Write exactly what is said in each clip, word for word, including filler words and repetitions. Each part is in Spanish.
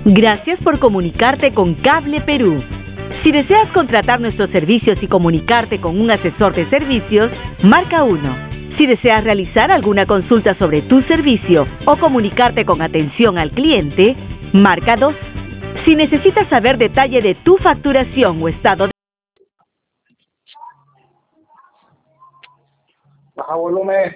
Gracias por comunicarte con Cable Perú. Si deseas contratar nuestros servicios y comunicarte con un asesor de servicios, marca uno. Si deseas realizar alguna consulta sobre tu servicio o comunicarte con atención al cliente, marca dos. Si necesitas saber detalle de tu facturación o estado de... Baja volumen.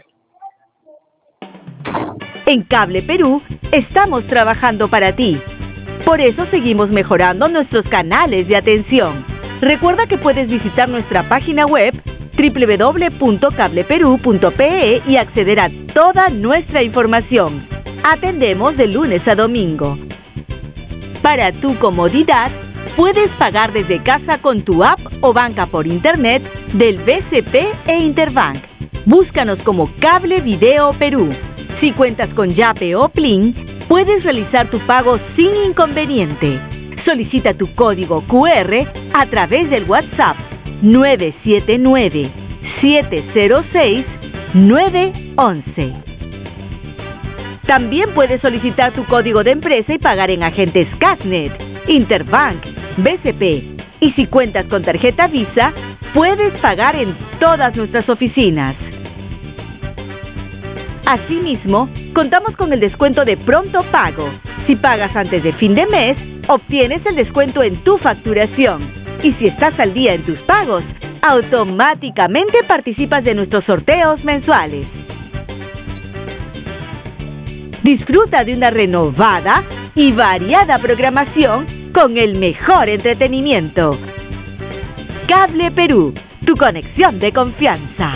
En Cable Perú, estamos trabajando para ti. Por eso seguimos mejorando nuestros canales de atención. Recuerda que puedes visitar nuestra página web doble u doble u doble u punto cable perú punto pe e y acceder a toda nuestra información. Atendemos de lunes a domingo. Para tu comodidad, puedes pagar desde casa con tu app o banca por internet del B C P e Interbank. Búscanos como Cable Video Perú. Si cuentas con Yape o Plin, puedes realizar tu pago sin inconveniente. Solicita tu código cu erre a través del WhatsApp nueve siete nueve, siete cero seis, nueve once. También puedes solicitar tu código de empresa y pagar en agentes Casnet, Interbank, B C P. Y si cuentas con tarjeta Visa, puedes pagar en todas nuestras oficinas. Asimismo, contamos con el descuento de pronto pago. Si pagas antes de fin de mes, obtienes el descuento en tu facturación. Y si estás al día en tus pagos, automáticamente participas de nuestros sorteos mensuales. Disfruta de una renovada y variada programación con el mejor entretenimiento. Cable Perú, tu conexión de confianza.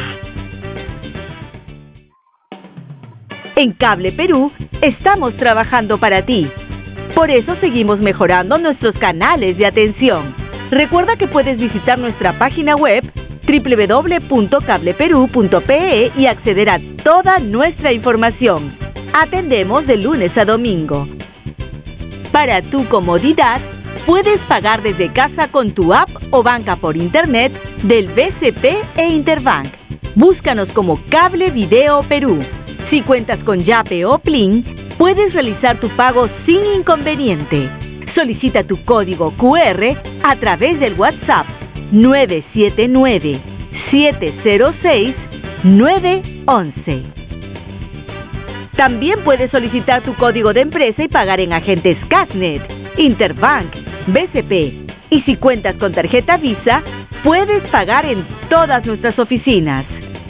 En Cable Perú, estamos trabajando para ti. Por eso seguimos mejorando nuestros canales de atención. Recuerda que puedes visitar nuestra página web doble u doble u doble u punto cable perú punto pe e y acceder a toda nuestra información. Atendemos de lunes a domingo. Para tu comodidad, puedes pagar desde casa con tu app o banca por internet del B C P e Interbank. Búscanos como Cable Video Perú. Si cuentas con Yape o Plin, puedes realizar tu pago sin inconveniente. Solicita tu código cu erre a través del WhatsApp nueve siete nueve, siete cero seis, nueve once. También puedes solicitar tu código de empresa y pagar en agentes Casnet, Interbank, B C P. Y si cuentas con tarjeta Visa, puedes pagar en todas nuestras oficinas.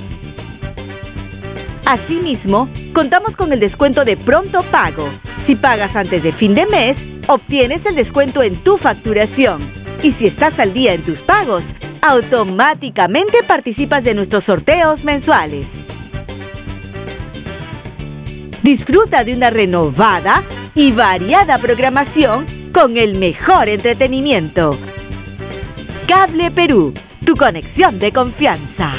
Asimismo, contamos con el descuento de pronto pago. Si pagas antes de fin de mes, obtienes el descuento en tu facturación. Y si estás al día en tus pagos, automáticamente participas de nuestros sorteos mensuales. Disfruta de una renovada y variada programación con el mejor entretenimiento. Cable Perú, tu conexión de confianza.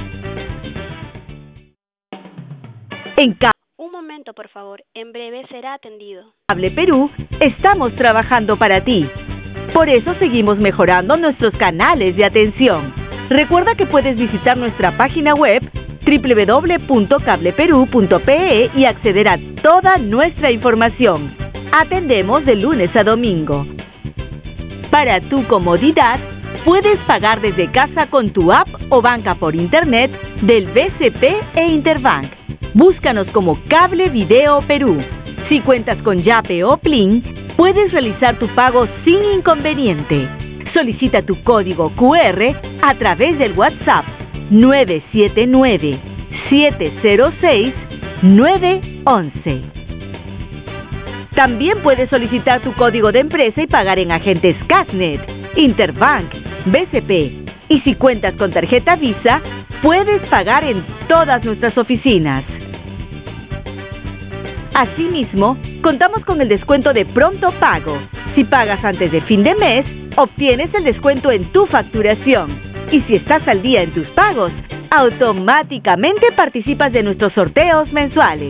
En Cable Un momento, por favor. En breve será atendido. Cable Perú, estamos trabajando para ti. Por eso seguimos mejorando nuestros canales de atención. Recuerda que puedes visitar nuestra página web doble u doble u doble u punto cable perú punto pe e y acceder a toda nuestra información. Atendemos de lunes a domingo. Para tu comodidad, puedes pagar desde casa con tu app o banca por internet del B C P e Interbank. Búscanos como Cable Video Perú. Si cuentas con Yape o Plin, puedes realizar tu pago sin inconveniente. Solicita tu código cu erre a través del WhatsApp nueve siete nueve, siete cero seis, nueve once. También puedes solicitar tu código de empresa y pagar en agentes Casnet, Interbank, B C P. Y si cuentas con tarjeta Visa, puedes pagar en todas nuestras oficinas. Asimismo, contamos con el descuento de pronto pago. Si pagas antes de fin de mes, obtienes el descuento en tu facturación. Y si estás al día en tus pagos, automáticamente participas de nuestros sorteos mensuales.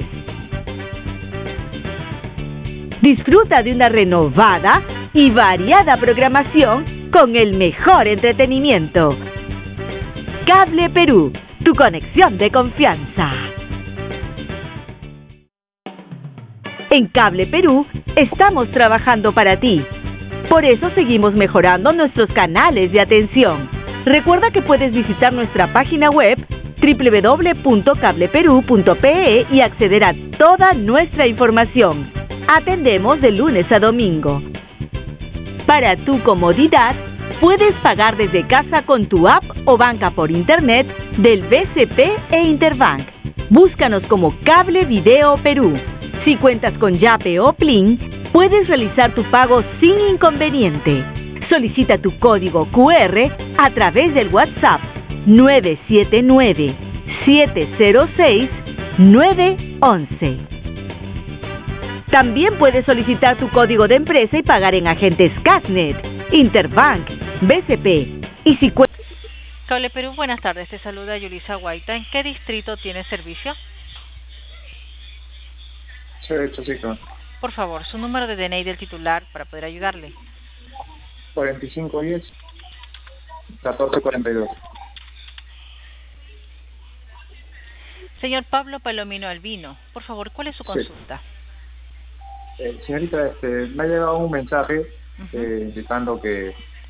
Disfruta de una renovada y variada programación con el mejor entretenimiento. Cable Perú, tu conexión de confianza. En Cable Perú estamos trabajando para ti. Por eso seguimos mejorando nuestros canales de atención. Recuerda que puedes visitar nuestra página web doble u doble u doble u punto cable perú punto pe e y acceder a toda nuestra información. Atendemos de lunes a domingo. Para tu comodidad, puedes pagar desde casa con tu app o banca por internet del B C P e Interbank. Búscanos como Cable Video Perú. Si cuentas con Yape o Plin, puedes realizar tu pago sin inconveniente. Solicita tu código cu erre a través del WhatsApp nueve siete nueve, siete cero seis, nueve uno uno. También puedes solicitar tu código de empresa y pagar en agentes Casnet, Interbank, B C P. Y si cuentas... Cable Perú, buenas tardes. Te saluda Yulisa Guaita. ¿En qué distrito tiene servicio? Sí, Chosica. Por favor, su número de D N I del titular para poder ayudarle. cuarenta y cinco diez, catorce cuarenta y dos. Señor Pablo Palomino Albino, por favor, ¿cuál es su consulta? Sí. Eh, señorita, este, me ha llegado un mensaje Uh-huh. eh, indicando que,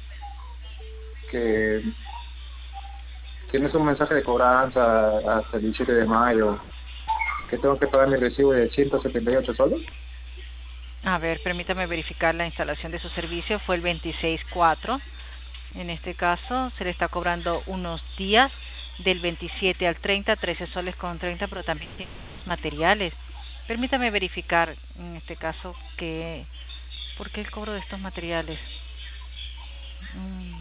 que que no es un mensaje de cobranza hasta el diecisiete de mayo, que tengo que pagar mi recibo de ciento setenta y ocho soles. A ver, permítame verificar la instalación de su servicio. Fue el veintiséis cuatro. En este caso, se le está cobrando unos días del veintisiete al treinta, trece soles con treinta, pero también tiene materiales. Permítame verificar, en este caso, que ¿por qué el cobro de estos materiales? Mm.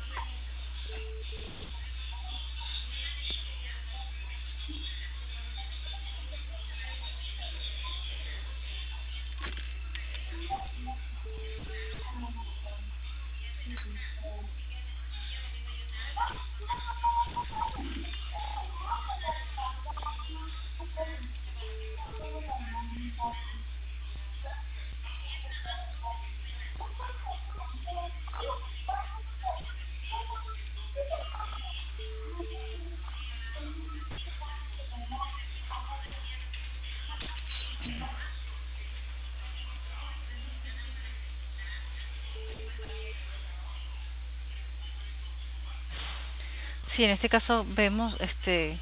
Sí, en este caso vemos, este...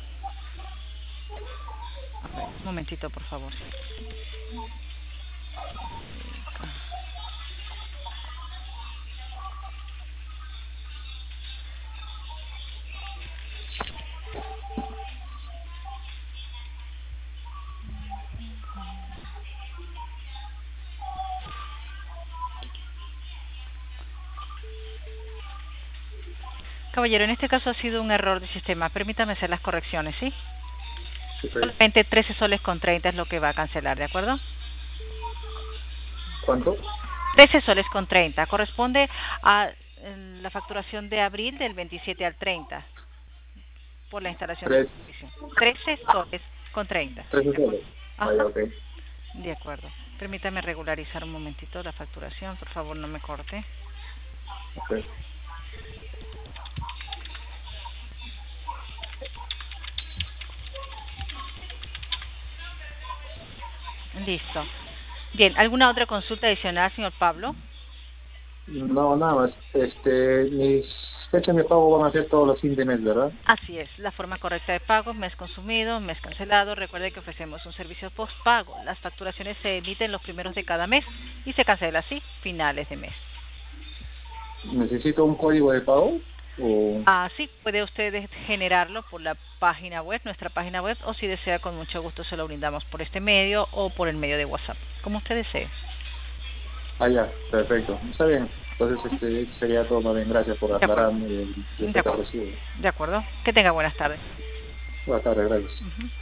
A ver, un momentito, por favor. Caballero, en este caso ha sido un error de sistema. Permítame hacer las correcciones, ¿sí? Sí, sí. Solamente trece soles con treinta es lo que va a cancelar, ¿de acuerdo? ¿Cuánto? trece soles con treinta. Corresponde a eh, la facturación de abril del veintisiete al treinta por la instalación Tres. del servicio. trece soles con treinta. trece soles. Ajá. Ah, ya, ok. De acuerdo. Permítame regularizar un momentito la facturación. Por favor, no me corte. Ok. Listo. Bien, ¿alguna otra consulta adicional, señor Pablo? No, nada más. Este, mis fechas de pago van a ser todos los fines de mes, ¿verdad? Así es, la forma correcta de pago, mes consumido, mes cancelado. Recuerde que ofrecemos un servicio postpago. Las facturaciones se emiten los primeros de cada mes y se cancela así, finales de mes. ¿Necesito un código de pago? O... Así puede usted generarlo por la página web, nuestra página web, o si desea, con mucho gusto se lo brindamos por este medio o por el medio de WhatsApp, como usted desee. Ah, ya, perfecto. Está bien. Entonces, este, sería todo más bien. Gracias por aclararme el, el De acuerdo. recibo. De acuerdo. Que tenga buenas tardes. Buenas tardes, gracias. Uh-huh.